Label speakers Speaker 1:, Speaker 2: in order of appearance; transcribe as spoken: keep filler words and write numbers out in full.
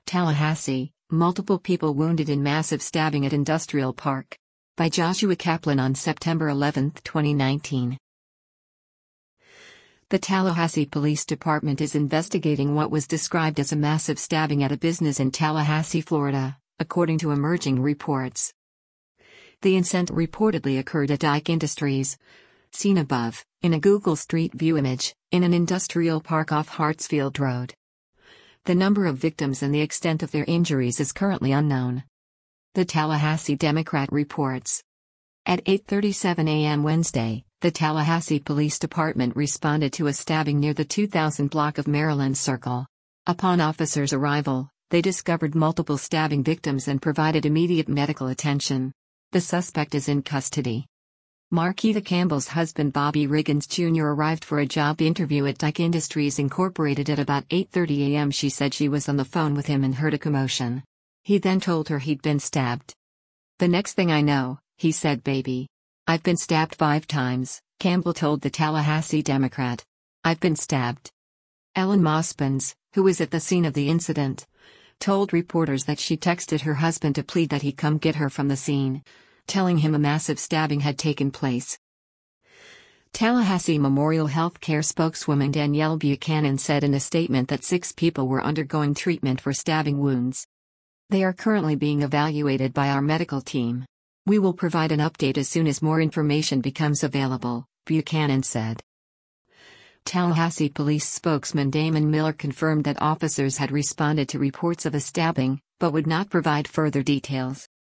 Speaker 1: Tallahassee, multiple people wounded in massive stabbing at Industrial Park. By Joshua Kaplan on September eleventh, twenty nineteen. The Tallahassee Police Department is investigating what was described as a massive stabbing at a business in Tallahassee, Florida, according to emerging reports. The incident reportedly occurred at Dyke Industries, seen above, in a Google Street View image, in an industrial park off Hartsfield Road. The number of victims and the extent of their injuries is currently unknown. The Tallahassee Democrat reports. At eight thirty-seven a m Wednesday, the Tallahassee Police Department responded to a stabbing near the two thousand block of Maryland Circle. Upon officers' arrival, they discovered multiple stabbing victims and provided immediate medical attention. The suspect is in custody. Marquita Campbell's husband Bobby Riggins Junior arrived for a job interview at Dyke Industries Incorporated at about eight thirty a m She said she was on the phone with him and heard a commotion. He then told her he'd been stabbed. "The next thing I know," he said, "baby, I've been stabbed five times," Campbell told the Tallahassee Democrat. "I've been stabbed." Ellen Mospins, who was at the scene of the incident, told reporters that she texted her husband to plead that he come get her from the scene, telling him a massive stabbing had taken place. Tallahassee Memorial Healthcare spokeswoman Danielle Buchanan said in a statement that six people were undergoing treatment for stabbing wounds. "They are currently being evaluated by our medical team. We will provide an update as soon as more information becomes available," Buchanan said. Tallahassee police spokesman Damon Miller confirmed that officers had responded to reports of a stabbing, but would not provide further details.